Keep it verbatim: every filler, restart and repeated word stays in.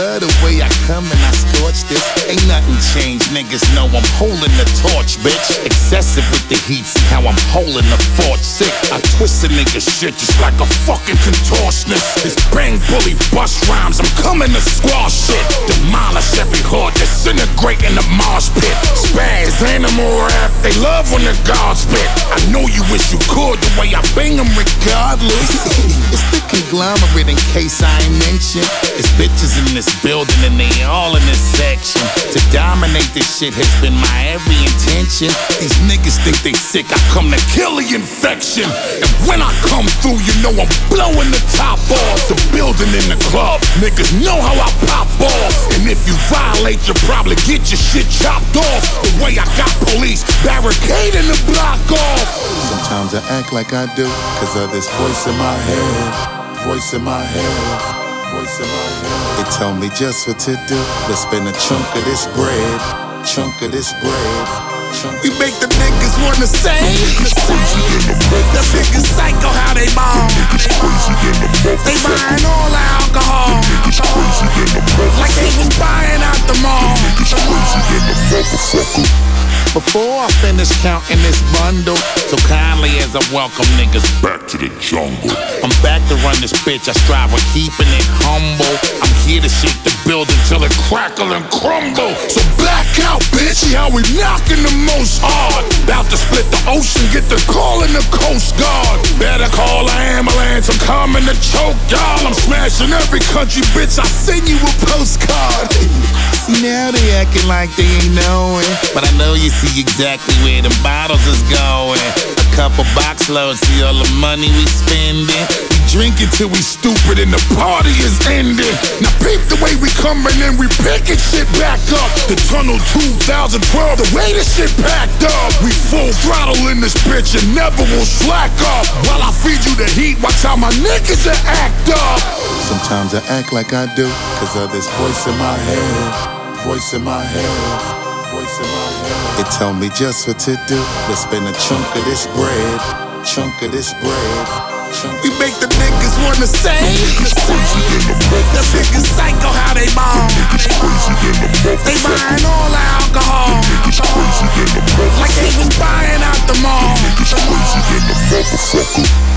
love the way I come and I scorch this. Ain't nothing changed, niggas know I'm holding the torch, bitch. Excessive with the heat, see how I'm holding the fort. Sick, I twist a nigga shit just like a fucking contortionist. This bang bully bust rhymes, I'm coming to squash shit. Demolish every hood, disintegrate in the mosh pit. Spaz, animal rap, they love when the gods spit. I know you wish you could, the way I bang them regardless. It's the conglomerate in case I ain't mentioned. It's bitches in this building and they all in this section. To dominate this shit has been my every intention. These niggas think they sick, I come to kill the infection. And when I come through, you know I'm blowing the top off. The building in the club, niggas know how I pop off. And if you violate, you'll probably get your shit chopped off. The way I got police barricading the block off. Sometimes I act like I do, cause of this voice in my head. Voice in my head. Voice in my head. It tell me just what to do. Let's spend a chunk of this bread. Chunk of this bread. We make the niggas wanna say the niggas psycho how they ball. They buying all the alcohol like they was buying out the mall. Before I finish counting this bundle, so kindly as I welcome niggas back to the jungle. I'm back to run this bitch, I strive with keeping it humble. I'm here to shake the building till it crackle and crumble. So black out, bitch, see how we knocking the most hard. About to split the ocean, get the call in the Coast Guard. Better call an ambulance, I'm coming to choke y'all. I'm smashing every country, bitch, I send you a postcard. See now they acting like they ain't knowing, but I know you see exactly where them bottles is going. A couple box loads, see all the money we spending. We drinking till we stupid and the party is ending. Now peep the way we coming and we picking shit back up. The tunnel two thousand twelve, the way this shit packed up. We full throttle in this bitch and never will slack up. While I feed you the heat, watch how my niggas are act up. Sometimes I act like I do, cause of this voice in my head. Voice in my head. Voice in my head. It tell me just what to do. Let's spend a chunk of this bread. Chunk of this bread. Chunk. We make the niggas wanna say the niggas psycho how they ball. They buying all the alcohol like they was buying out the mall.